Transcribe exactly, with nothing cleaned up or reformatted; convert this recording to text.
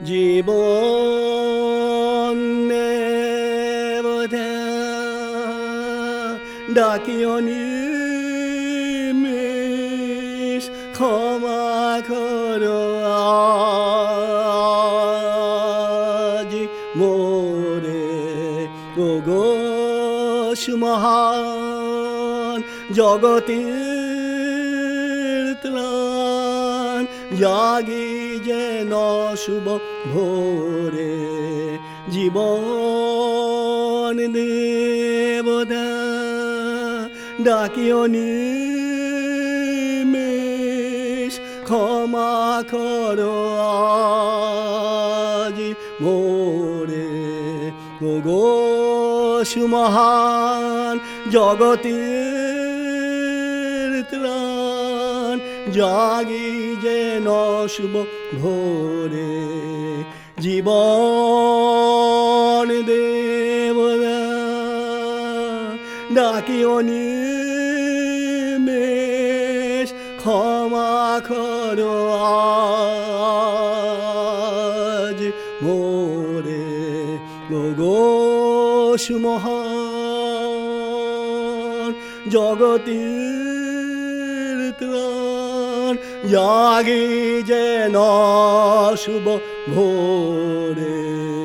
জীবন নেবধা ডাকিও নিমেষ ক্ষমা করো আজ মোরে ওগো সুমহান জগতের ত্রাণ জাগি যেন শুভ ভোরে জীবন দেবতা ডাকিও নিমেষ ক্ষমা করো আজ মোরে ওগো সুমহান জগতের ত্রাণ জাগি যেন শুভ ভোরে জীবন দেবতা ডাকিও নিমেষ ক্ষমা করো আজ মোরে ওগো সুমহান জগতের ত্রাণ জাগি যেন শুভ ভোরে।